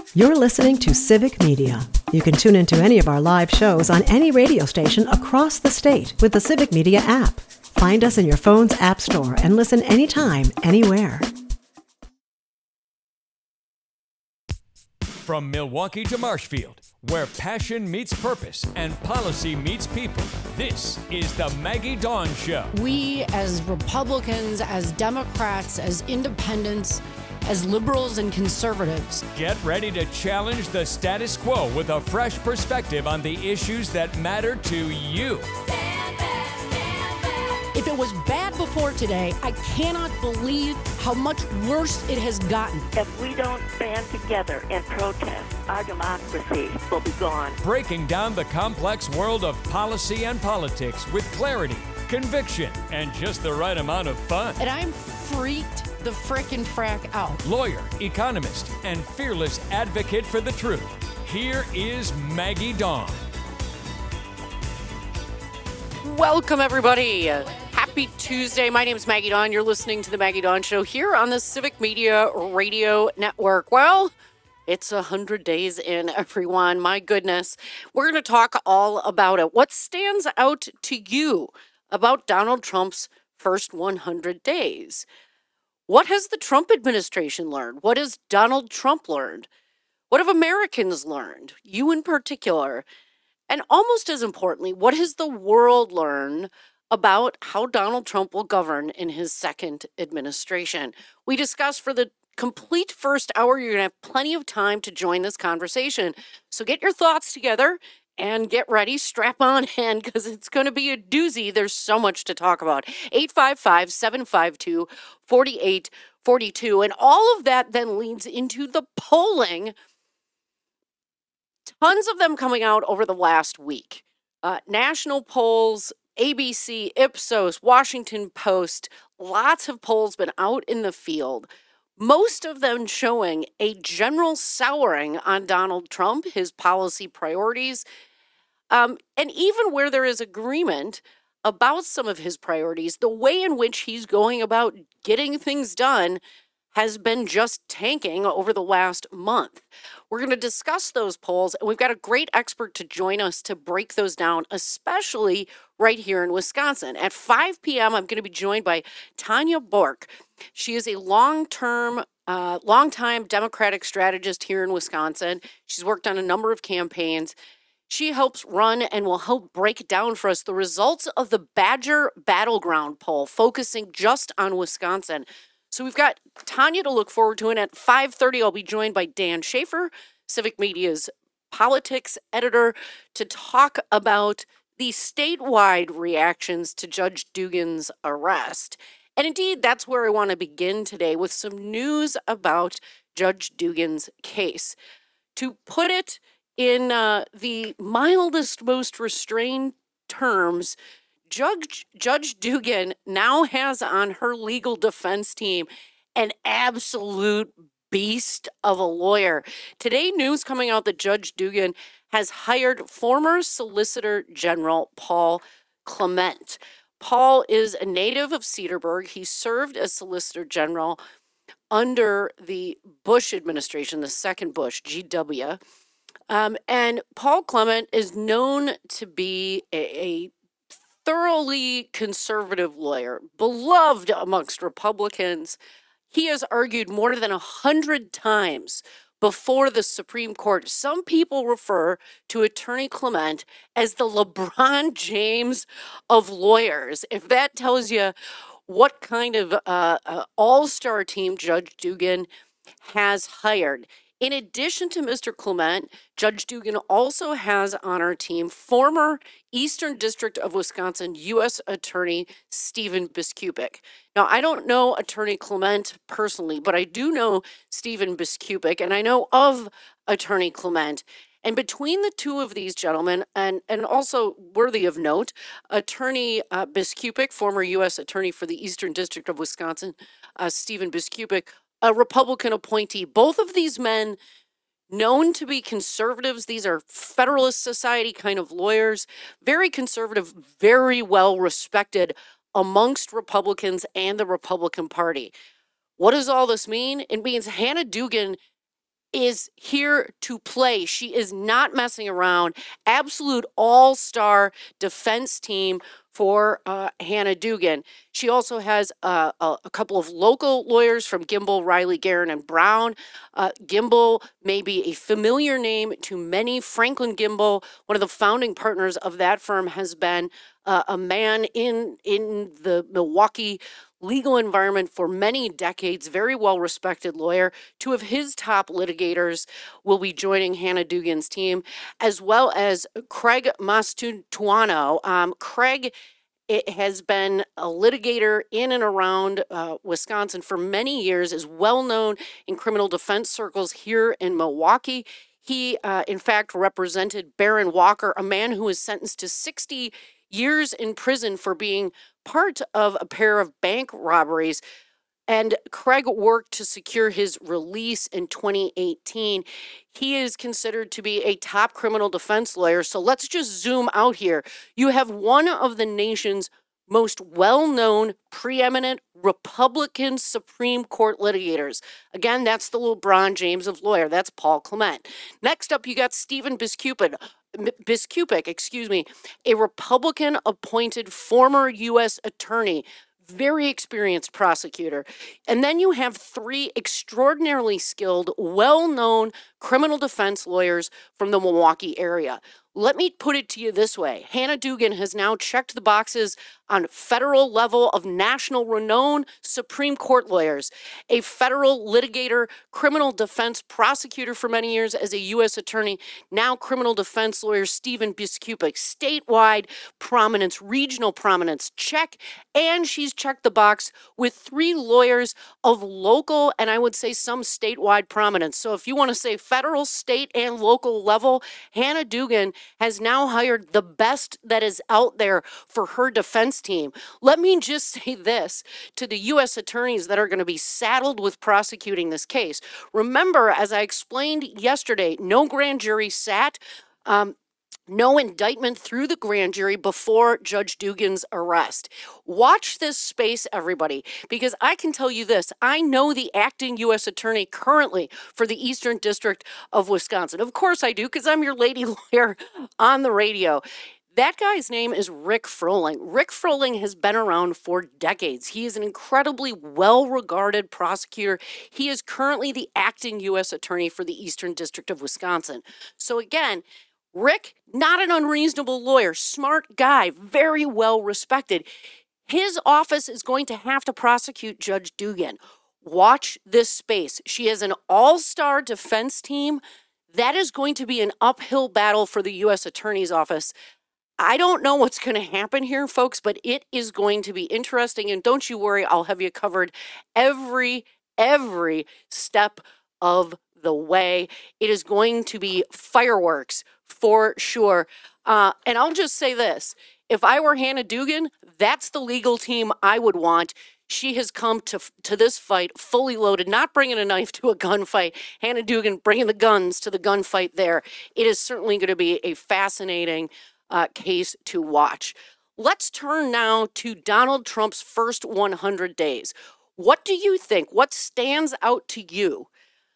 You're listening to Civic Media. You can tune into any of our live shows on any radio station across the state with the Civic Media app. Find us in your phone's app store and listen anytime, anywhere. From Milwaukee to Marshfield, where passion meets purpose and policy meets people, this is the Maggie Dawn Show. We, as Republicans, as Democrats, as independents, as liberals and conservatives, get ready to challenge the status quo with a fresh perspective on the issues that matter to you. If it was bad before today, I cannot believe how much worse it has gotten. If we don't band together and protest, our democracy will be gone. Breaking down the complex world of policy and politics with clarity, conviction, and just the right amount of fun. And I'm freaked the frickin' frack out. Lawyer, economist, and fearless advocate for the truth. Here is Maggie Dawn. Welcome, everybody. Happy Tuesday. My name is Maggie Dawn. You're listening to the Maggie Dawn Show here on the Civic Media Radio Network. Well, it's 100 days in, everyone. My goodness. We're going to talk all about it. What stands out to you about Donald Trump's first 100 days? What has the Trump administration learned? What has Donald Trump learned? What have Americans learned? You in particular. And almost as importantly, what has the world learned about how Donald Trump will govern in his second administration? We discussed for the complete first hour. You're going to have plenty of time to join this conversation. So get your thoughts together and get ready, strap on in, because it's going to be a doozy. There's so much to talk about. 855-752-4842. And all of that then leads into the polling. Tons of them coming out over the last week. National polls, ABC, Ipsos, Washington Post, lots of polls been out in the field. Most of them showing a general souring on Donald Trump, his policy priorities, and even where there is agreement about some of his priorities, the way in which he's going about getting things done has been just tanking over the last month. We're going to discuss those polls, and we've got a great expert to join us to break those down, especially right here in Wisconsin. At 5 p.m., I'm going to be joined by Tanya Bork. She is a longtime Democratic strategist here in Wisconsin. She's worked on a number of campaigns. She helps run and will help break down for us the results of the Badger Battleground poll, focusing just on Wisconsin. So we've got Tanya to look forward to, and at 5:30, I'll be joined by Dan Schaefer, Civic Media's politics editor, to talk about the statewide reactions to Judge Dugan's arrest. And indeed, that's where I want to begin today, with some news about Judge Dugan's case. To put it in the mildest, most restrained terms, Judge Dugan now has on her legal defense team an absolute beast of a lawyer. Today, news coming out that Judge Dugan has hired former Solicitor General Paul Clement. Paul is a native of Cedarburg. He served as Solicitor General under the Bush administration, the second Bush, GW. And Paul Clement is known to be a thoroughly conservative lawyer, beloved amongst Republicans. He has argued more than 100 times before the Supreme Court. Some people refer to Attorney Clement as the LeBron James of lawyers. If that tells you what kind of all-star team Judge Dugan has hired. In addition to Mr. Clement, Judge Dugan also has on our team former Eastern District of Wisconsin U.S. Attorney Stephen Biskupik. Now, I don't know Attorney Clement personally, but I do know Stephen Biskupik, and I know of Attorney Clement. And between the two of these gentlemen, and also worthy of note, Attorney Biskupik, former U.S. Attorney for the Eastern District of Wisconsin, Stephen Biskupik, a Republican appointee. Both of these men known to be conservatives. These are Federalist Society kind of lawyers, very conservative, very well respected amongst Republicans and the Republican Party. What does all this mean? It means Hannah Dugan is here to play. She is not messing around. Absolute all-star defense team for Hannah Dugan. She also has a couple of local lawyers from Gimbel, Riley, Guerin, and Brown. Gimbel may be a familiar name to many. Franklin Gimbel, one of the founding partners of that firm, has been a man in the Milwaukee legal environment for many decades, very well-respected lawyer. Two of his top litigators will be joining Hannah Dugan's team, as well as Craig Mastuano. Craig has been a litigator in and around Wisconsin for many years, is well-known in criminal defense circles here in Milwaukee. He, in fact, represented Baron Walker, a man who was sentenced to 60 years in prison for being part of a pair of bank robberies. And Craig worked to secure his release in 2018. He is considered to be a top criminal defense lawyer. So let's just zoom out here. You have one of the nation's most well-known, preeminent Republican Supreme Court litigators. Again, that's the LeBron James of lawyer. That's Paul Clement. Next up, you got Stephen Biskupic, a Republican-appointed former U.S. attorney, very experienced prosecutor. And then you have three extraordinarily skilled, well-known criminal defense lawyers from the Milwaukee area. Let me put it to you this way. Hannah Dugan has now checked the boxes on federal level of national renown Supreme Court lawyers, a federal litigator, criminal defense prosecutor for many years as a U.S. attorney, now criminal defense lawyer Stephen Biskupic, statewide prominence, regional prominence, check, and she's checked the box with three lawyers of local and I would say some statewide prominence. So if you want to say federal, state, and local level, Hannah Dugan has now hired the best that is out there for her defense team. Let me just say this to the U.S. attorneys that are going to be saddled with prosecuting this case. Remember, as I explained yesterday, no grand jury sat. No indictment through the grand jury before Judge Dugan's arrest. Watch this space, everybody, because I can tell you this. I know the acting U.S. attorney currently for the Eastern District of Wisconsin. Of course I do, because I'm your lady lawyer on the radio. That guy's name is Rick Froling. Rick Froling has been around for decades. He is an incredibly well-regarded prosecutor. He is currently the acting U.S. attorney for the Eastern District of Wisconsin. So again, Rick, not an unreasonable lawyer, smart guy, very well respected. His office is going to have to prosecute Judge Dugan. Watch this space. She has an all-star defense team. That is going to be an uphill battle for the U.S. Attorney's Office. I don't know what's going to happen here, folks, but it is going to be interesting. And don't you worry, I'll have you covered every step of the way. It is going to be fireworks for sure. And I'll just say this. If I were Hannah Dugan, that's the legal team I would want. She has come to this fight fully loaded, not bringing a knife to a gunfight. Hannah Dugan bringing the guns to the gunfight there. It is certainly going to be a fascinating case to watch. Let's turn now to Donald Trump's first 100 days. What do you think? What stands out to you?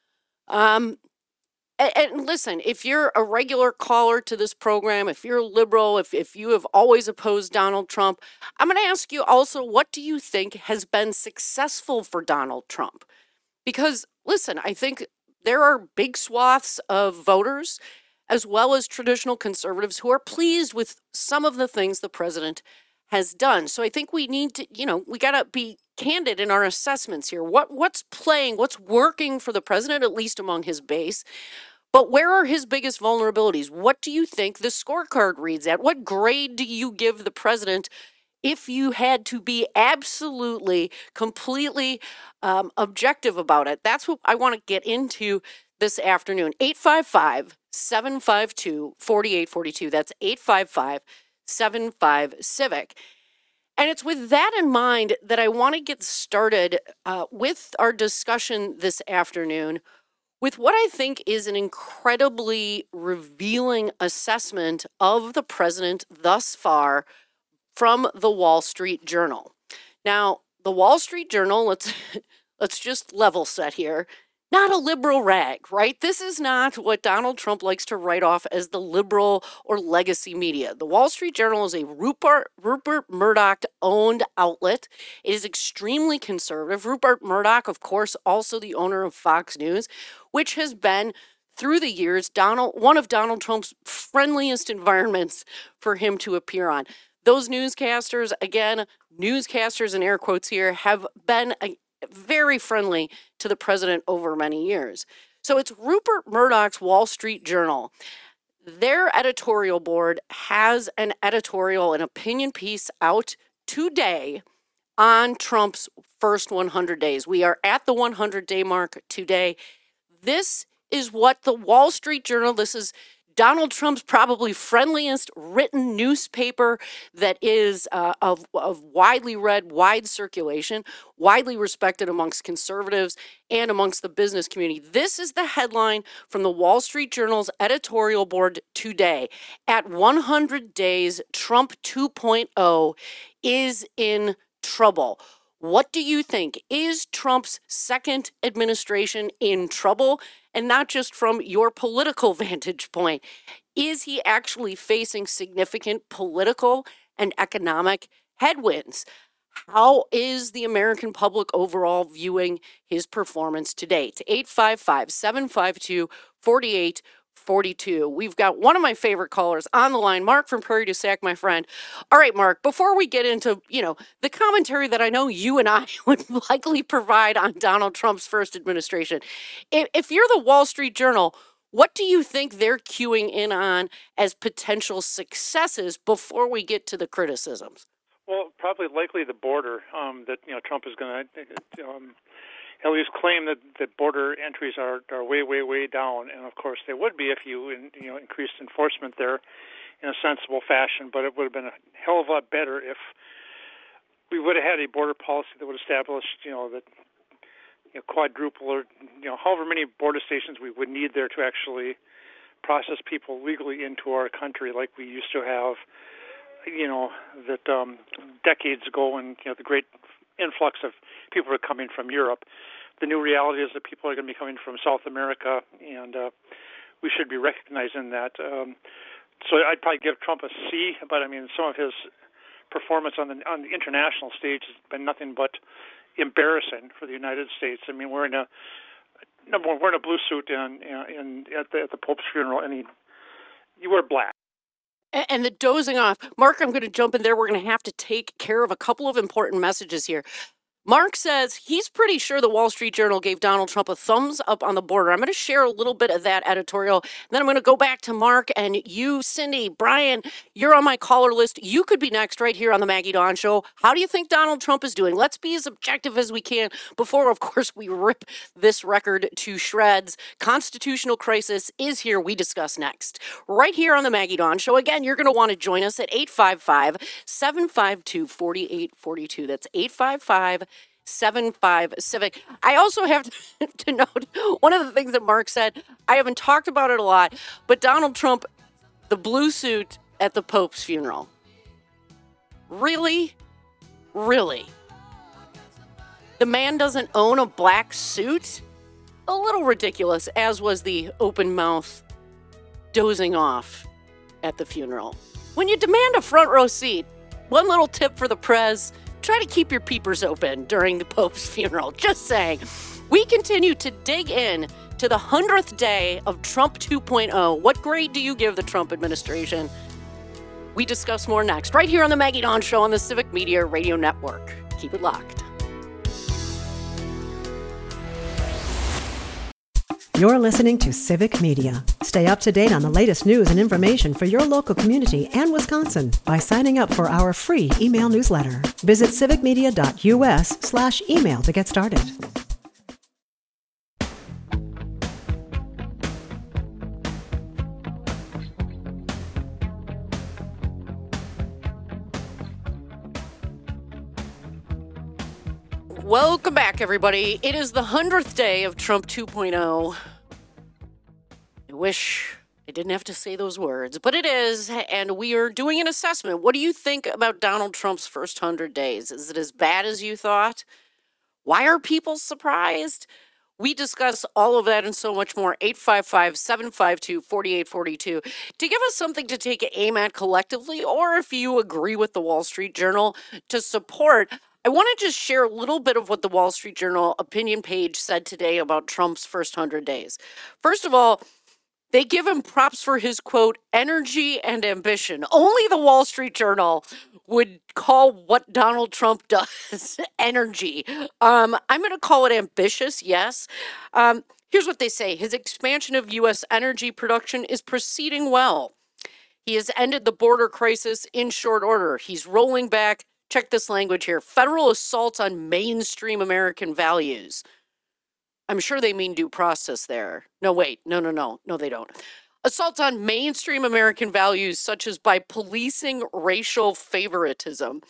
And listen, if you're a regular caller to this program, if you're a liberal, if you have always opposed Donald Trump, I'm going to ask you also, what do you think has been successful for Donald Trump? Because, listen, I think there are big swaths of voters, as well as traditional conservatives, who are pleased with some of the things the president has done. So I think we need to, we got to be candid in our assessments here. What's playing, what's working for the president, at least among his base? But where are his biggest vulnerabilities? What do you think the scorecard reads at? What grade do you give the president if you had to be absolutely, completely objective about it? That's what I want to get into this afternoon. 855-752-4842. That's 855-75-CIVIC. And it's with that in mind that I want to get started with our discussion this afternoon with what I think is an incredibly revealing assessment of the president thus far from the Wall Street Journal. Now, the Wall Street Journal, let's just level set here, not a liberal rag, right? This is not what Donald Trump likes to write off as the liberal or legacy media. The Wall Street Journal is a Rupert Murdoch-owned outlet. It is extremely conservative. Rupert Murdoch, of course, also the owner of Fox News, which has been, through the years, one of Donald Trump's friendliest environments for him to appear on. Those newscasters, again, newscasters in air quotes here, have been very friendly to the president over many years. So it's Rupert Murdoch's Wall Street Journal. Their editorial board has an opinion piece out today on Trump's first 100 days. We are at the 100-day mark today. This is what the Wall Street Journal, this is Donald Trump's probably friendliest written newspaper that is of widely read, wide circulation, widely respected amongst conservatives and amongst the business community. This is the headline from the Wall Street Journal's editorial board today. At 100 days, Trump 2.0 is in trouble. What do you think? Is Trump's second administration in trouble? And not just from your political vantage point. Is he actually facing significant political and economic headwinds? How is the American public overall viewing his performance to date? 855-752-4842. We've got one of my favorite callers on the line, Mark from Prairie du Sac, my friend. All right, Mark, before we get into, the commentary that I know you and I would likely provide on Donald Trump's first administration, if you're the Wall Street Journal, what do you think they're queuing in on as potential successes before we get to the criticisms? Well, probably likely the border, that Trump is going to at least claim that border entries are way, way, way down. And, of course, they would be if you increased enforcement there in a sensible fashion. But it would have been a hell of a lot better if we would have had a border policy that would establish, that quadruple or, however many border stations we would need there to actually process people legally into our country like we used to have, that decades ago when, the great influx of people are coming from Europe. The new reality is that people are going to be coming from South America, and we should be recognizing that. So I'd probably give Trump a C, but some of his performance on the international stage has been nothing but embarrassing for the United States. We're in a blue suit at the Pope's funeral, and you wear black. And the dozing off. Mark, I'm going to jump in there. We're going to have to take care of a couple of important messages here. Mark says he's pretty sure the Wall Street Journal gave Donald Trump a thumbs up on the border. I'm going to share a little bit of that editorial. Then I'm going to go back to Mark and you, Cindy, Brian, you're on my caller list. You could be next right here on the Maggie Dawn Show. How do you think Donald Trump is doing? Let's be as objective as we can before, of course, we rip this record to shreds. Constitutional crisis is here. We discuss next. Right here on the Maggie Dawn Show. Again, you're going to want to join us at 855-752-4842. That's 855-75 Civic. I also have to note one of the things that Mark said, I haven't talked about it a lot, but Donald Trump, the blue suit at the Pope's funeral. Really? Really? The man doesn't own a black suit? A little ridiculous, as was the open mouth dozing off at the funeral. When you demand a front row seat, one little tip for the prez, try to keep your peepers open during the Pope's funeral. Just saying. We continue to dig in to the 100th day of Trump 2.0. What grade do you give the Trump administration? We discuss more next, right here on the Maggie Dawn Show on the Civic Media Radio Network. Keep it locked. You're listening to Civic Media. Stay up to date on the latest news and information for your local community and Wisconsin by signing up for our free email newsletter. Visit civicmedia.us/email to get started. Welcome back, everybody. It is the 100th day of Trump 2.0. I wish I didn't have to say those words, but it is, and we are doing an assessment. What do you think about Donald Trump's first 100 days? Is it as bad as you thought? Why are people surprised? We discuss all of that and so much more. 855-752-4842 to give us something to take aim at collectively, or if you agree with the Wall Street Journal, to support. I want to just share a little bit of what the Wall Street Journal opinion page said today about Trump's first 100 days. First of all, they give him props for his, quote, energy and ambition. Only the Wall Street Journal would call what Donald Trump does energy. I'm going to call it ambitious, yes. Here's what they say. His expansion of U.S. energy production is proceeding well. He has ended the border crisis in short order. He's rolling back, check this language here, federal assaults on mainstream American values. I'm sure they mean due process there. No, wait. No, they don't. Assaults on mainstream American values, such as by policing racial favoritism.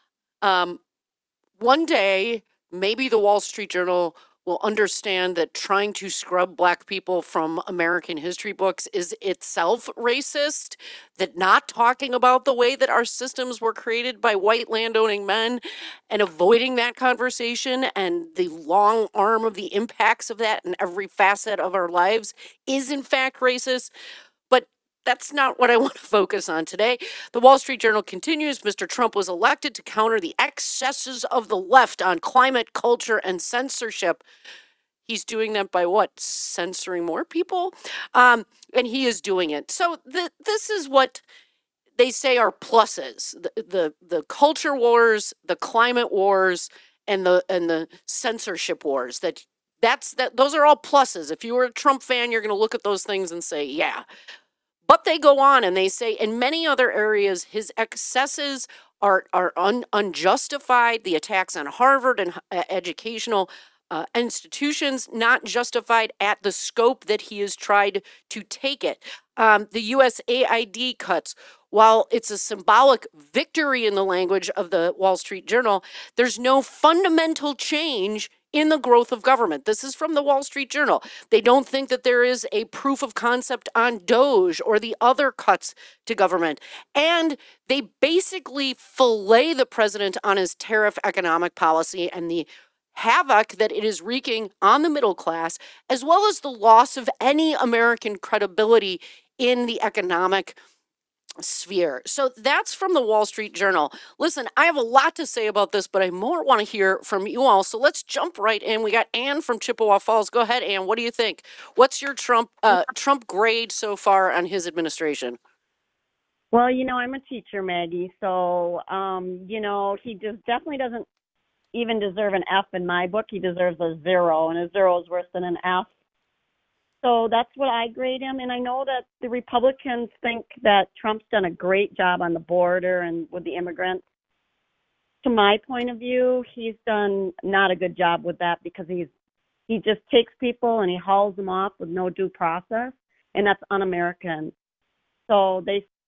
One day, maybe the Wall Street Journal will understand that trying to scrub Black people from American history books is itself racist, that not talking about the way that our systems were created by white landowning men and avoiding that conversation and the long arm of the impacts of that in every facet of our lives is in fact racist. But that's not what I want to focus on today. The Wall Street Journal continues, Mr. Trump was elected to counter the excesses of the left on climate, culture, and censorship. He's doing that by what? Censoring more people? And he is doing it. So this is what they say are pluses. The culture wars, the climate wars, and the censorship wars. Those are all pluses. If you were a Trump fan, you're going to look at those things and say, yeah. But they go on and they say in many other areas, his excesses are unjustified. The attacks on Harvard and educational institutions not justified at the scope that he has tried to take it. The USAID cuts, while it's a symbolic victory in the language of the Wall Street Journal, there's no fundamental change in the growth of government. This is from the Wall Street Journal. They don't think that there is a proof of concept on DOGE or the other cuts to government. And they basically fillet the president on his tariff economic policy and the havoc that it is wreaking on the middle class, as well as the loss of any American credibility in the economic sphere. So that's from the Wall Street Journal. Listen, I have a lot to say about this, but I more want to hear from you all. So let's jump right in. We got Ann from Chippewa Falls. Go ahead, Ann. What do you think? What's your Trump grade so far on his administration? Well, I'm a teacher, Maggie. So, he just definitely doesn't even deserve an F in my book. He deserves a 0, and a 0 is worse than an F. So that's what I grade him. And I know that the Republicans think that Trump's done a great job on the border and with the immigrants. To my point of view, he's done not a good job with that because he just takes people and he hauls them off with no due process, and that's un-American. So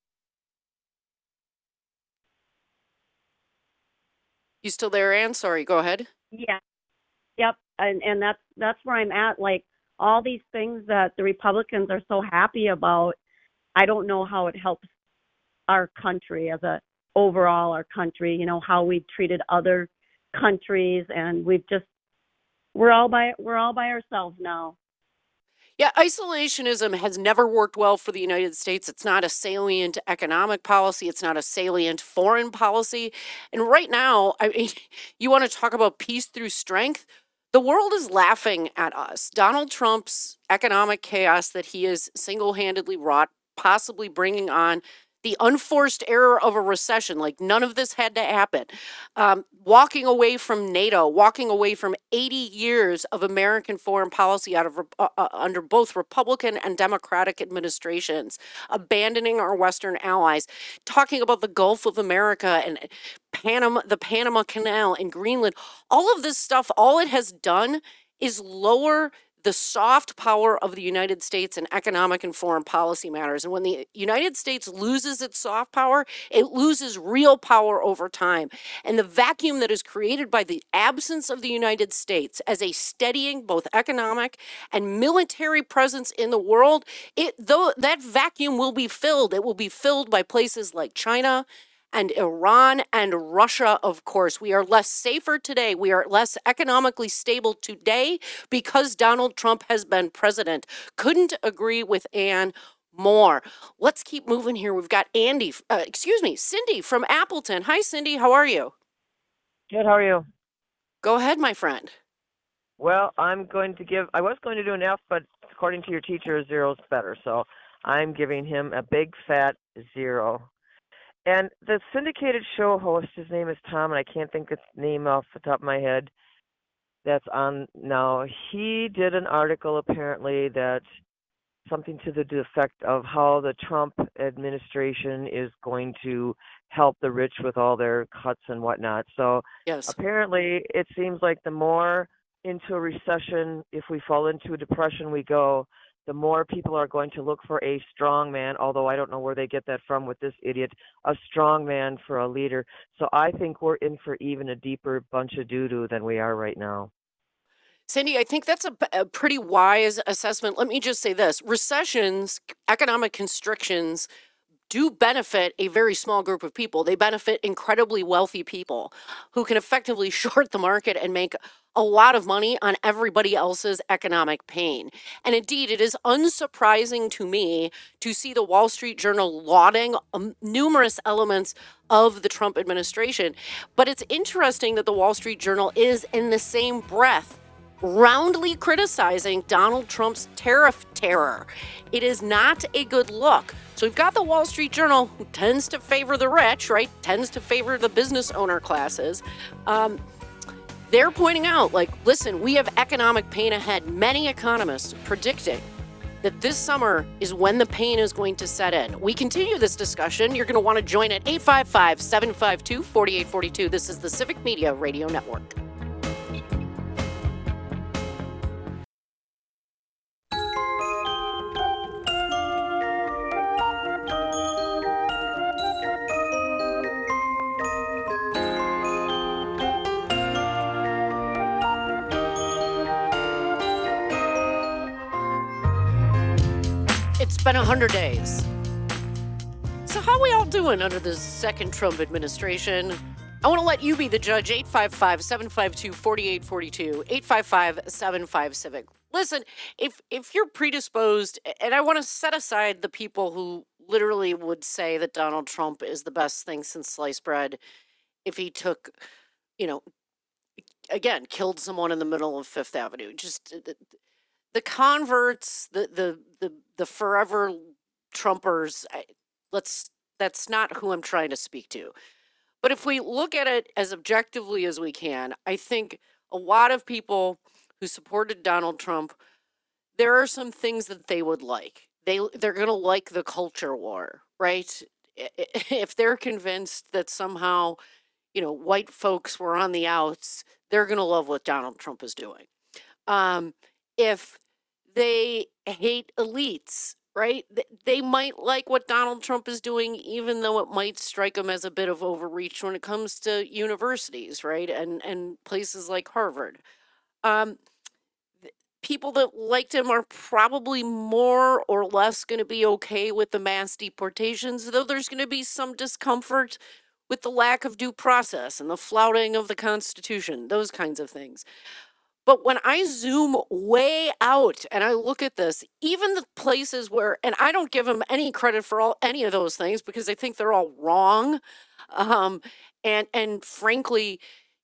You still there, Ann? Sorry, go ahead. Yeah. Yep. And that's where I'm at. Like, all these things that the Republicans are so happy about, I don't know how it helps our country as our country, how we've treated other countries, and we're all by ourselves now. Yeah, isolationism has never worked well for the United States. It's not a salient economic policy. It's not a salient foreign policy. And right now, you want to talk about peace through strength? The world is laughing at us. Donald Trump's economic chaos that he has single-handedly wrought, possibly bringing on the unforced error of a recession, like none of this had to happen. Walking away from NATO, walking away from 80 years of American foreign policy under both Republican and Democratic administrations, abandoning our Western allies, talking about the Gulf of America and the Panama Canal and Greenland. All of this stuff, all it has done is lower the soft power of the United States in economic and foreign policy matters. And when the United States loses its soft power, it loses real power over time. And the vacuum that is created by the absence of the United States as a steadying both economic and military presence in the world, that vacuum will be filled. It will be filled by places like China and Iran and Russia, of course. We are less safer today. We are less economically stable today because Donald Trump has been president. Couldn't agree with Ann more. Let's keep moving here. We've got Cindy from Appleton. Hi, Cindy. How are you? Good, how are you? Go ahead, my friend. Well, I was going to do an F, but according to your teacher, a 0 is better. So I'm giving him a big fat 0. And the syndicated show host, his name is Tom, and I can't think of his name off the top of my head, that's on now. He did an article apparently that something to the effect of how the Trump administration is going to help the rich with all their cuts and whatnot. So Yes. apparently it seems like the more into a recession, if we fall into a depression we go, the more people are going to look for a strong man, although I don't know where they get that from with this idiot, a strong man for a leader. So I think we're in for even a deeper bunch of doo-doo than we are right now. Cindy, I think that's a pretty wise assessment. Let me just say this. Recessions, economic constrictions do benefit a very small group of people. They benefit incredibly wealthy people who can effectively short the market and make a lot of money on everybody else's economic pain. And indeed, it is unsurprising to me to see the Wall Street Journal lauding numerous elements of the Trump administration. But it's interesting that the Wall Street Journal is in the same breath roundly criticizing Donald Trump's tariff terror. It is not a good look. So we've got the Wall Street Journal, who tends to favor the rich, right? Tends to favor the business owner classes. They're pointing out, like, listen, we have economic pain ahead. Many economists predicting that this summer is when the pain is going to set in. We continue this discussion. You're going to want to join at 855-752-4842. This is the Civic Media Radio Network. It's been 100 days. So how are we all doing under the second Trump administration? I want to let you be the judge. 855-752-4842. 855-75-CIVIC. Listen, if you're predisposed, and I want to set aside the people who literally would say that Donald Trump is the best thing since sliced bread if he took, again, killed someone in the middle of Fifth Avenue. Just the converts, the forever Trumpers, that's not who I'm trying to speak to. But if we look at it as objectively as we can, I think a lot of people who supported Donald Trump, there are some things that they would like. They're going to like the culture war, right? If they're convinced that somehow, white folks were on the outs, they're going to love what Donald Trump is doing. If they hate elites, right? They might like what Donald Trump is doing, even though it might strike them as a bit of overreach when it comes to universities, right? And places like Harvard. People that liked him are probably more or less going to be okay with the mass deportations, though there's going to be some discomfort with the lack of due process and the flouting of the Constitution, those kinds of things. But when I zoom way out and I look at this, even the places where, and I don't give them any credit for any of those things because I think they're all wrong, and frankly,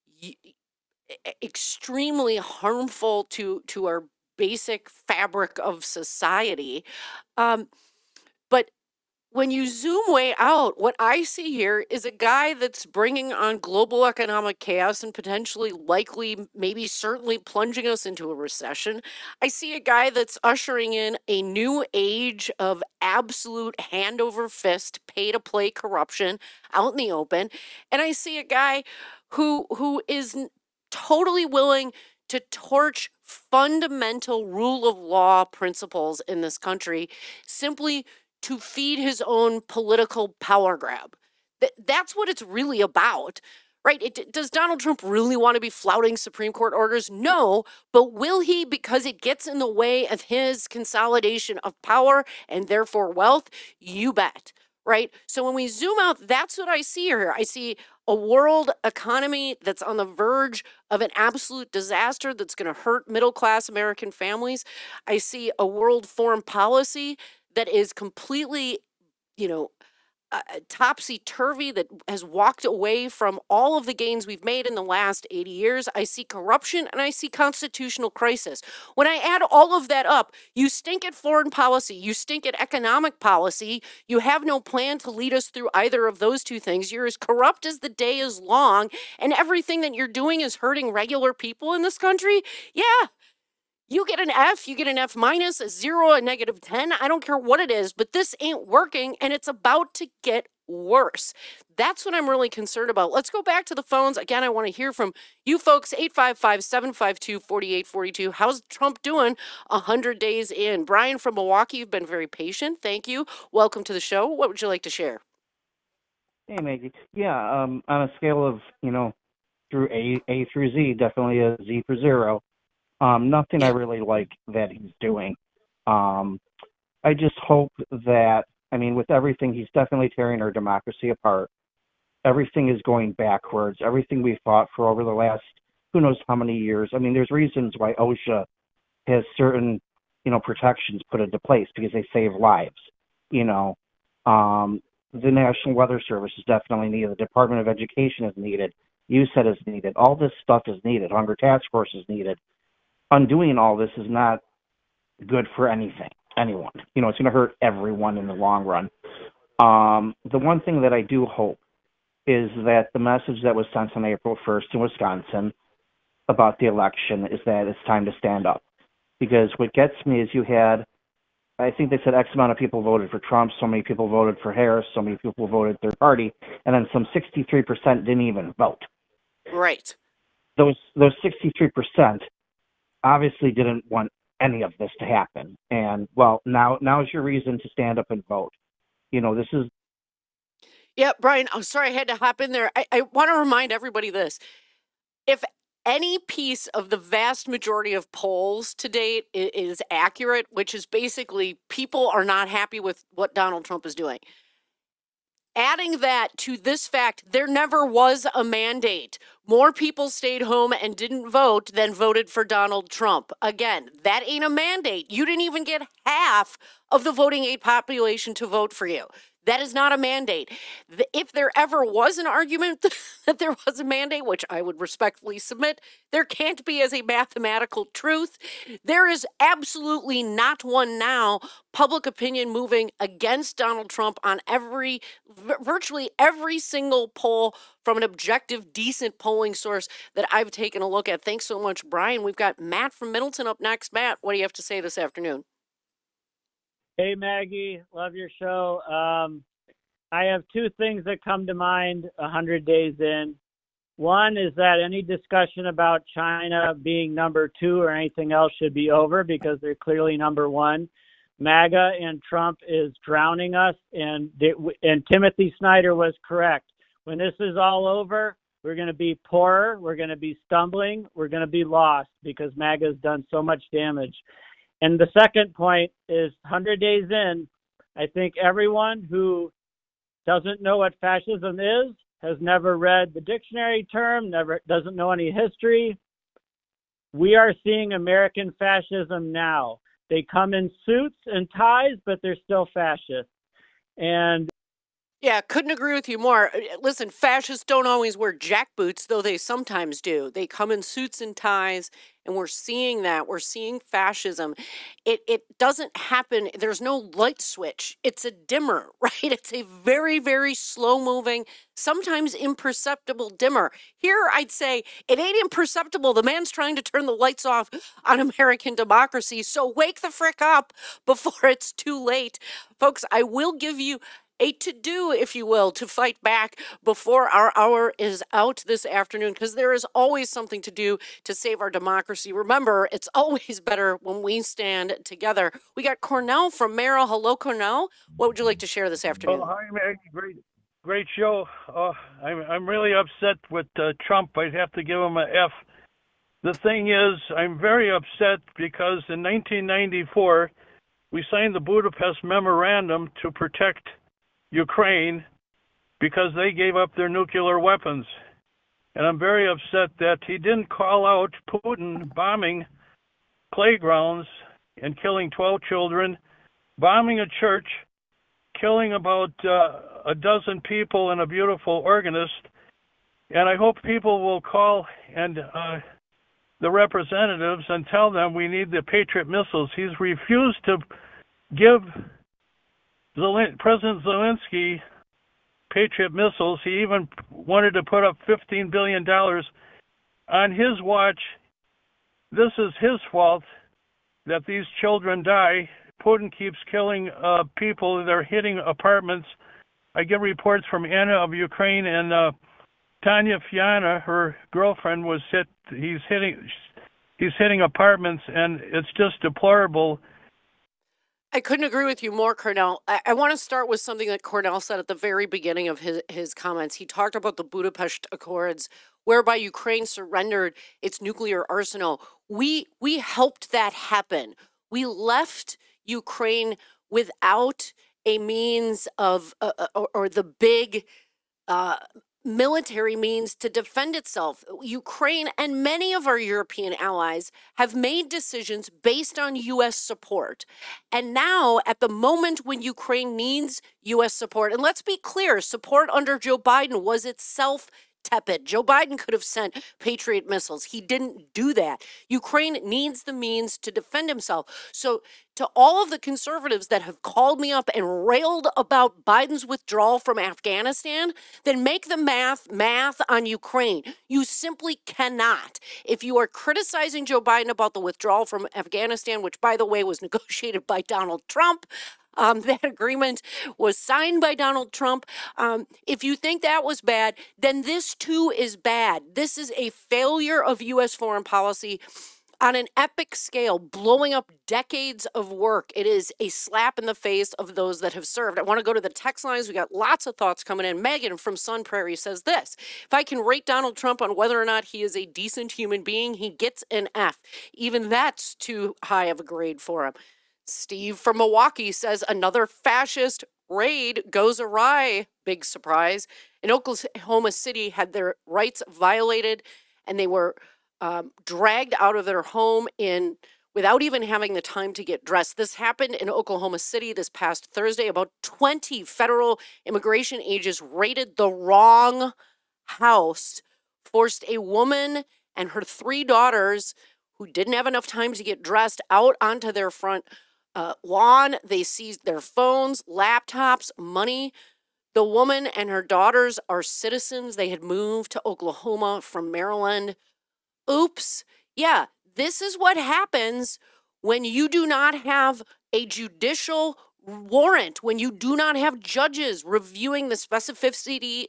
extremely harmful to our basic fabric of society. But when you zoom way out, what I see here is a guy that's bringing on global economic chaos and potentially, likely, maybe certainly plunging us into a recession. I see a guy that's ushering in a new age of absolute hand over fist, pay to play corruption out in the open. And I see a guy who is totally willing to torch fundamental rule of law principles in this country simply to feed his own political power grab. That's what it's really about, right? Does Donald Trump really want to be flouting Supreme Court orders? No, but will he because it gets in the way of his consolidation of power and therefore wealth? You bet, right? So when we zoom out, that's what I see here. I see a world economy that's on the verge of an absolute disaster that's going to hurt middle-class American families. I see a world foreign policy that is completely, you know, topsy-turvy, that has walked away from all of the gains we've made in the last 80 years. I see corruption and I see constitutional crisis. When I add all of that up, you stink at foreign policy, you stink at economic policy, you have no plan to lead us through either of those two things. You're as corrupt as the day is long, and everything that you're doing is hurting regular people in this country. Yeah, you get an F, you get an F minus, a 0, a -10. I don't care what it is, but this ain't working and it's about to get worse. That's what I'm really concerned about. Let's go back to the phones. Again, I want to hear from you folks. 855-752-4842. How's Trump doing 100 days in? Brian from Milwaukee, you've been very patient. Thank you. Welcome to the show. What would you like to share? Hey, Maggie. Yeah, on a scale of, through A through Z, definitely a Z for 0. Nothing I really like that he's doing. I just hope that, with everything, he's definitely tearing our democracy apart. Everything is going backwards. Everything we fought for over the last, who knows how many years. There's reasons why OSHA has certain, protections put into place because they save lives. The National Weather Service is definitely needed. The Department of Education is needed. USET is needed. All this stuff is needed. Hunger Task Force is needed. Undoing all this is not good for anyone. It's going to hurt everyone in the long run. The one thing that I do hope is that the message that was sent on April 1st in Wisconsin about the election is that it's time to stand up. Because what gets me is I think they said X amount of people voted for Trump, so many people voted for Harris, so many people voted third party, and then some 63% didn't even vote. Right. Those 63% obviously didn't want any of this to happen. And, well, now is your reason to stand up and vote. This is... Yeah, Brian, I'm sorry I had to hop in there. I want to remind everybody this. If any piece of the vast majority of polls to date is accurate, which is basically people are not happy with what Donald Trump is doing. Adding that to this fact, there never was a mandate. More people stayed home and didn't vote than voted for Donald Trump. Again, that ain't a mandate. You didn't even get half of the voting age population to vote for you. That is not a mandate. If there ever was an argument that there was a mandate, which I would respectfully submit, there can't be as a mathematical truth. There is absolutely not one now. Public opinion moving against Donald Trump on virtually every single poll from an objective, decent polling source that I've taken a look at. Thanks so much, Brian. We've got Matt from Middleton up next. Matt, what do you have to say this afternoon? Hey, Maggie, love your show. I have two things that come to mind 100 days in. One is that any discussion about China being number 2 or anything else should be over because they're clearly number 1. MAGA and Trump is drowning us, and Timothy Snyder was correct. When this is all over, we're going to be poorer, we're going to be stumbling, we're going to be lost because MAGA has done so much damage. And the second point is 100 days in, I think everyone who doesn't know what fascism is, has never read the dictionary term, doesn't know any history. We are seeing American fascism now. They come in suits and ties, but they're still fascist. And yeah, couldn't agree with you more. Listen, fascists don't always wear jackboots, though they sometimes do. They come in suits and ties, and we're seeing that. We're seeing fascism. It doesn't happen. There's no light switch. It's a dimmer, right? It's a very, very slow-moving, sometimes imperceptible dimmer. Here, I'd say it ain't imperceptible. The man's trying to turn the lights off on American democracy, so wake the frick up before it's too late. Folks, I will give you a to-do, if you will, to fight back before our hour is out this afternoon, because there is always something to do to save our democracy. Remember, it's always better when we stand together. We got Cornell from Merrill. Hello, Cornell. What would you like to share this afternoon? Oh, hi, Maggie. Great show. I'm really upset with Trump. I'd have to give him an F. The thing is, I'm very upset because in 1994, we signed the Budapest Memorandum to protect Ukraine because they gave up their nuclear weapons. And I'm very upset that he didn't call out Putin bombing playgrounds and killing 12 children, bombing a church, killing about a dozen people and a beautiful organist. And I hope people will call and the representatives and tell them we need the Patriot missiles. He's refused to give President Zelensky Patriot missiles. He even wanted to put up $15 billion on his watch. This is his fault that these children die. Putin keeps killing people. They're hitting apartments. I get reports from Anna of Ukraine, and Tanya Fiana, her girlfriend, was hit. He's hitting apartments, and it's just deplorable. I couldn't agree with you more, Cornell. I want to start with something that Cornell said at the very beginning of his comments. He talked about the Budapest Accords, whereby Ukraine surrendered its nuclear arsenal. We helped that happen. We left Ukraine without a means of, or the big military means to defend itself. Ukraine and many of our European allies have made decisions based on U.S. support. And now, at the moment when Ukraine needs U.S. support, and let's be clear, support under Joe Biden was itself tepid. Joe Biden could have sent Patriot missiles. He didn't do that. Ukraine needs the means to defend himself. So to all of the conservatives that have called me up and railed about Biden's withdrawal from Afghanistan, then make the math on Ukraine. You simply cannot. If you are criticizing Joe Biden about the withdrawal from Afghanistan, which, by the way, was negotiated by Donald Trump, that agreement was signed by Donald Trump. If you think that was bad, then this too is bad. This is a failure of U.S. foreign policy on an epic scale, blowing up decades of work. It is a slap in the face of those that have served. I want to go to the text lines. We got lots of thoughts coming in. Megan from Sun Prairie says this: if I can rate Donald Trump on whether or not he is a decent human being, he gets an F. Even that's too high of a grade for him. Steve from Milwaukee says another fascist raid goes awry. Big surprise. In Oklahoma City had their rights violated, and they were dragged out of their home without even having the time to get dressed. This happened in Oklahoma City this past Thursday. About 20 federal immigration agents raided the wrong house, forced a woman and her 3 daughters who didn't have enough time to get dressed out onto their front lawn. They seized their phones, laptops, money. The woman and her daughters are citizens. They had moved to Oklahoma from Maryland. Oops. Yeah, this is what happens when you do not have a judicial warrant, when you do not have judges reviewing the specificity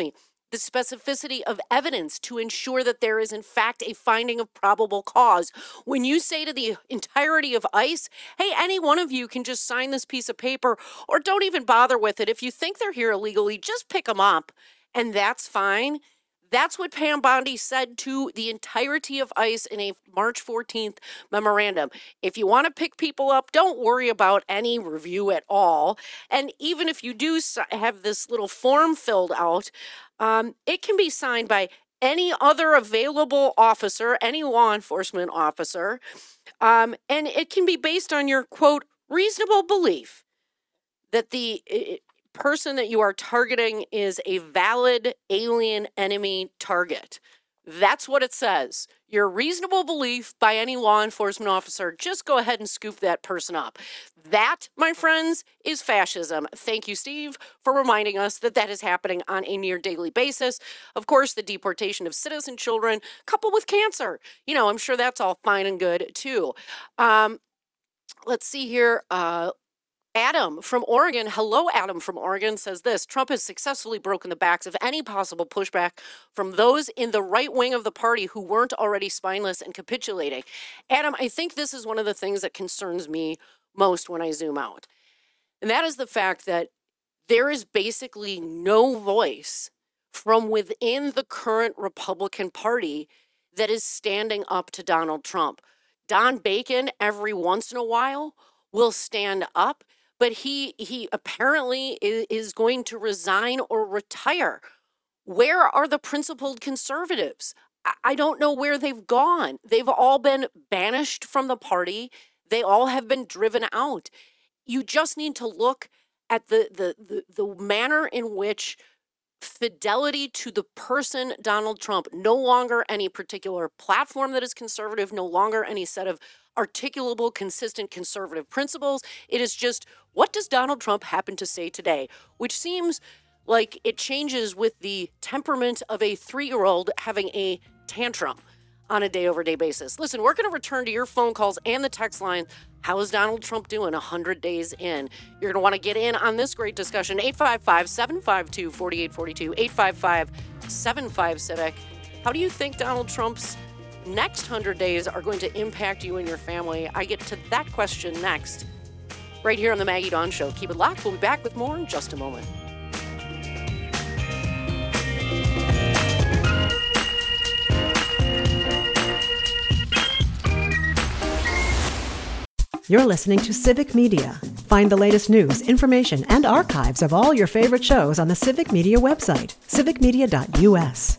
of evidence to ensure that there is in fact a finding of probable cause. When you say to the entirety of ICE, hey, any one of you can just sign this piece of paper, or don't even bother with it. If you think they're here illegally, just pick them up, and that's fine. That's what Pam Bondi said to the entirety of ICE in a March 14th memorandum. If you want to pick people up, don't worry about any review at all. And even if you do have this little form filled out, it can be signed by any other available officer, any law enforcement officer, and it can be based on your, quote, reasonable belief that the person that you are targeting is a valid alien enemy target. That's what it says. Your reasonable belief by any law enforcement officer, just go ahead and scoop that person up. That, my friends, is fascism. Thank you, Steve, for reminding us that that is happening on a near daily basis. Of course, the deportation of citizen children coupled with cancer. You know, I'm sure that's all fine and good, too. Let's see here. Adam from Oregon, hello, Adam from Oregon, says this: Trump has successfully broken the backs of any possible pushback from those in the right wing of the party who weren't already spineless and capitulating. Adam, I think this is one of the things that concerns me most when I zoom out. And that is the fact that there is basically no voice from within the current Republican Party that is standing up to Donald Trump. Don Bacon, every once in a while, will stand up. but he apparently is going to resign or retire. Where are the principled conservatives? I don't know where they've gone. They've all been banished from the party. They all have been driven out. You just need to look at the manner in which fidelity to the person Donald Trump, no longer any particular platform that is conservative, no longer any set of articulable, consistent conservative principles. It is just, what does Donald Trump happen to say today? Which seems like it changes with the temperament of a 3-year-old having a tantrum on a day-over-day basis. Listen, we're going to return to your phone calls and the text line. How is Donald Trump doing 100 days in? You're going to want to get in on this great discussion. 855-752-4842, 855-75-CIVIC. How do you think Donald Trump's next 100 days are going to impact you and your family? I get to that question next, right here on the Maggie Dawn Show. Keep it locked. We'll be back with more in just a moment. You're listening to Civic Media. Find the latest news, information, and archives of all your favorite shows on the Civic Media website, civicmedia.us.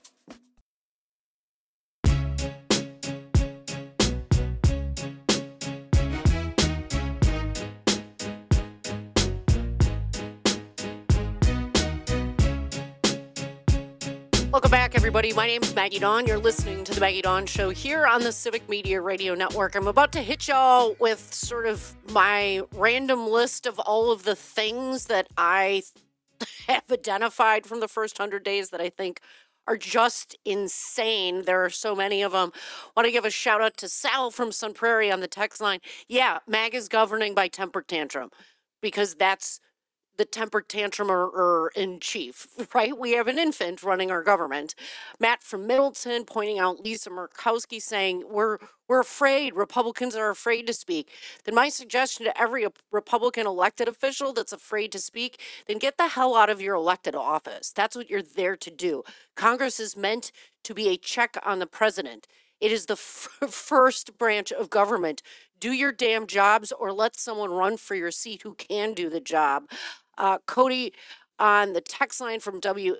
Welcome back, everybody. My name is Maggie Dawn. You're listening to the Maggie Dawn Show here on the Civic Media Radio Network. I'm about to hit y'all with sort of my random list of all of the things that I have identified from the first 100 days that I think are just insane. There are so many of them. Want to give a shout out to Sal from Sun Prairie on the text line. Yeah, MAG is governing by temper tantrum, because that's the temper tantrumer in chief, right? We have an infant running our government. Matt from Middleton pointing out Lisa Murkowski saying, we're afraid. Republicans are afraid to speak. Then my suggestion to every Republican elected official that's afraid to speak, then get the hell out of your elected office. That's what you're there to do. Congress is meant to be a check on the president. It is the first branch of government. Do your damn jobs, or let someone run for your seat who can do the job. Cody on the text line from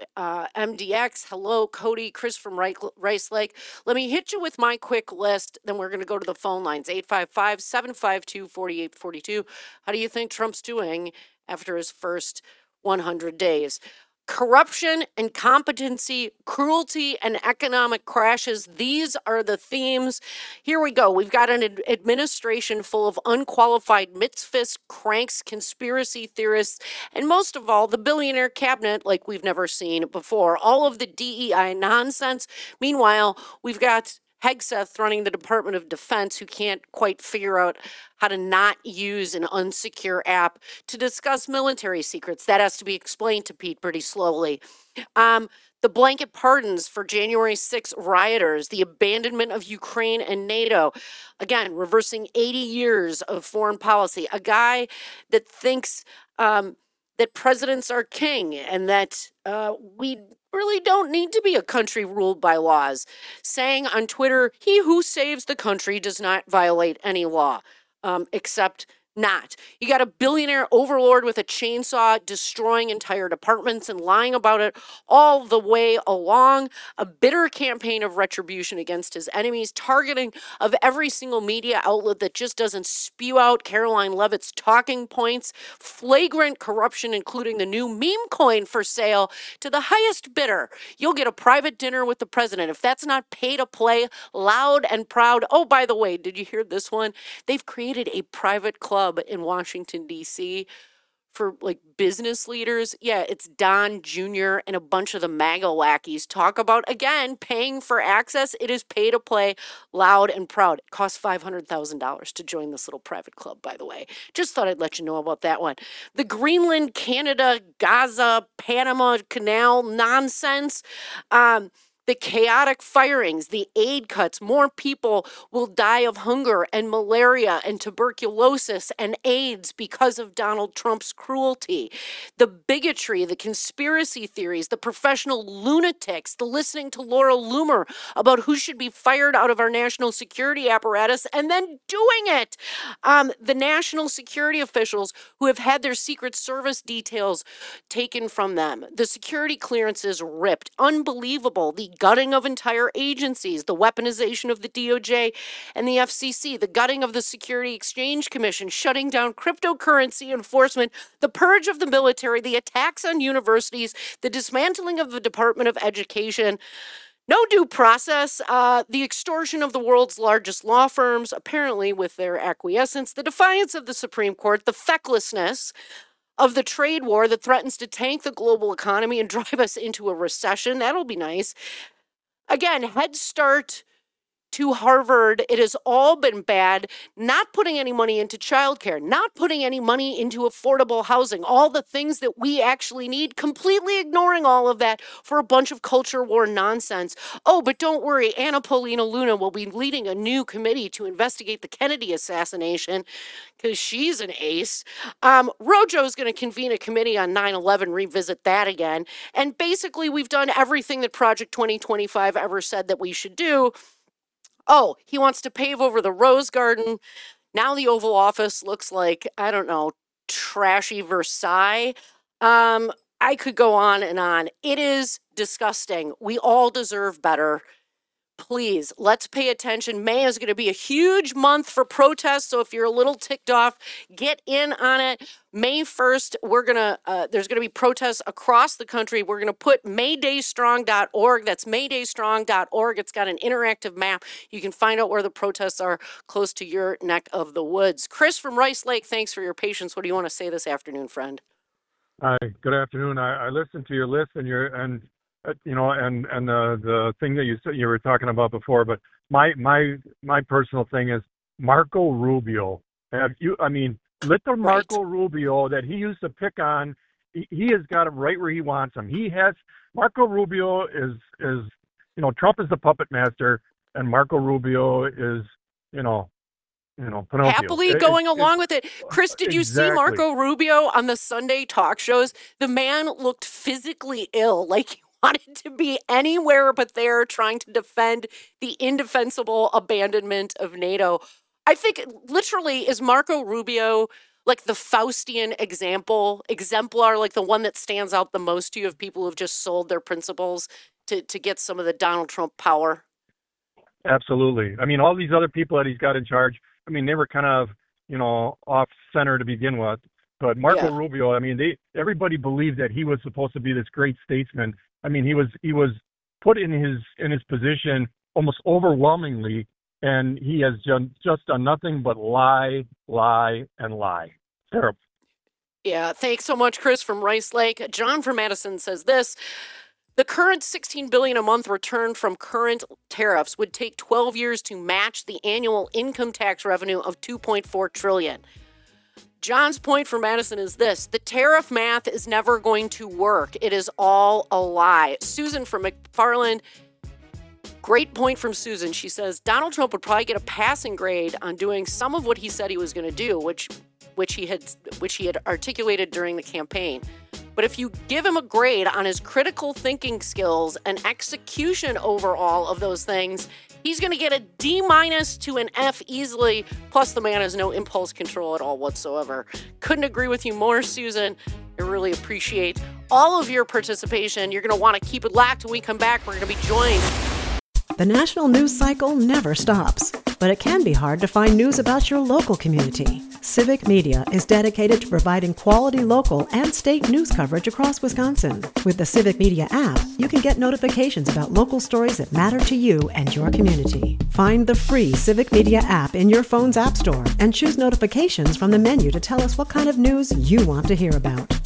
WMDX. Hello, Cody. Chris from Rice Lake. Let me hit you with my quick list, then we're going to go to the phone lines. 855-752-4842. How do you think Trump's doing after his first 100 days? Corruption, incompetency, cruelty, and economic crashes. These are the themes. Here we go. We've got an administration full of unqualified mitzvahs, cranks, conspiracy theorists, and most of all, the billionaire cabinet like we've never seen before. All of the DEI nonsense. Meanwhile, we've got Hegseth running the Department of Defense, who can't quite figure out how to not use an unsecure app to discuss military secrets. That has to be explained to Pete pretty slowly. The blanket pardons for January 6 rioters, the abandonment of Ukraine and NATO. Again, reversing 80 years of foreign policy. A guy that thinks that presidents are king and that we really don't need to be a country ruled by laws. Saying on Twitter, he who saves the country does not violate any law, except not. You got a billionaire overlord with a chainsaw destroying entire departments and lying about it all the way along. A bitter campaign of retribution against his enemies, targeting of every single media outlet that just doesn't spew out Caroline Leavitt's talking points. Flagrant corruption, including the new meme coin for sale to the highest bidder. You'll get a private dinner with the president. If that's not pay to play, loud and proud. Oh, by the way, did you hear this one? They've created a private club in Washington, D.C. for like business leaders. Yeah, it's Don Jr. and a bunch of the MAGA lackeys talk about, again, paying for access. It is pay to play, loud and proud. It costs $500,000 to join this little private club, by the way. Just thought I'd let you know about that one. The Greenland, Canada, Gaza, Panama Canal nonsense. The chaotic firings, the aid cuts, more people will die of hunger and malaria and tuberculosis and AIDS because of Donald Trump's cruelty. The bigotry, the conspiracy theories, the professional lunatics, the listening to Laura Loomer about who should be fired out of our national security apparatus and then doing it. The national security officials who have had their Secret Service details taken from them. The security clearances ripped. Unbelievable. The gutting of entire agencies, the weaponization of the DOJ and the FCC, the gutting of the Security Exchange Commission, shutting down cryptocurrency enforcement, the purge of the military, the attacks on universities, the dismantling of the Department of Education, no due process, the extortion of the world's largest law firms, apparently with their acquiescence, the defiance of the Supreme Court, the fecklessness of the trade war that threatens to tank the global economy and drive us into a recession. That'll be nice. Again, Head Start to Harvard, it has all been bad. Not putting any money into childcare, not putting any money into affordable housing, all the things that we actually need, completely ignoring all of that for a bunch of culture war nonsense. Oh, but don't worry, Anna Paulina Luna will be leading a new committee to investigate the Kennedy assassination because she's an ace. Rojo's going to convene a committee on 9/11, revisit that again. And basically, we've done everything that Project 2025 ever said that we should do. Oh, he wants to pave over the Rose Garden. Now the Oval Office looks like, I don't know, trashy Versailles. I could go on and on. It is disgusting. We all deserve better. Please, let's pay attention. May is going to be a huge month for protests, so if you're a little ticked off, get in on it. May 1st, there's going to be protests across the country. We're going to put maydaystrong.org. That's maydaystrong.org. It's got an interactive map. You can find out where the protests are close to your neck of the woods. Chris from Rice Lake, thanks for your patience. What do you want to say this afternoon, friend? Hi, good afternoon. I listened to your list and the thing that you were talking about before, but my personal thing is Marco Rubio. Little Marco Rubio that he used to pick on, he has got him right where he wants him. Marco Rubio is Trump is the puppet master, and Marco Rubio is Pinocchio. Happily going along with it. Chris, did you see Marco Rubio on the Sunday talk shows? The man looked physically ill, like he wanted to be anywhere but there, trying to defend the indefensible abandonment of NATO. I think literally is Marco Rubio like the Faustian exemplar, like the one that stands out the most to you of people who've just sold their principles to get some of the Donald Trump power? Absolutely. All these other people that he's got in charge, they were kind of, off center to begin with. But Marco Rubio, everybody believed that he was supposed to be this great statesman. He was put in his position almost overwhelmingly, and he has just done nothing but lie, and lie. Terrible. Yeah, thanks so much, Chris from Rice Lake. John from Madison says this: the current $16 billion a month return from current tariffs would take 12 years to match the annual income tax revenue of $2.4 trillion. John's point for Madison is this: the tariff math is never going to work. It is all a lie. Susan from McFarland, great point from Susan. She says Donald Trump would probably get a passing grade on doing some of what he said he was going to do, which he had articulated during the campaign. But if you give him a grade on his critical thinking skills and execution overall of those things, he's going to get a D- to an F easily. Plus, the man has no impulse control at all whatsoever. Couldn't agree with you more, Susan. I really appreciate all of your participation. You're going to want to keep it locked when we come back. We're going to be joined. The national news cycle never stops, but it can be hard to find news about your local community. Civic Media is dedicated to providing quality local and state news coverage across Wisconsin. With the Civic Media app, you can get notifications about local stories that matter to you and your community. Find the free Civic Media app in your phone's app store and choose notifications from the menu to tell us what kind of news you want to hear about.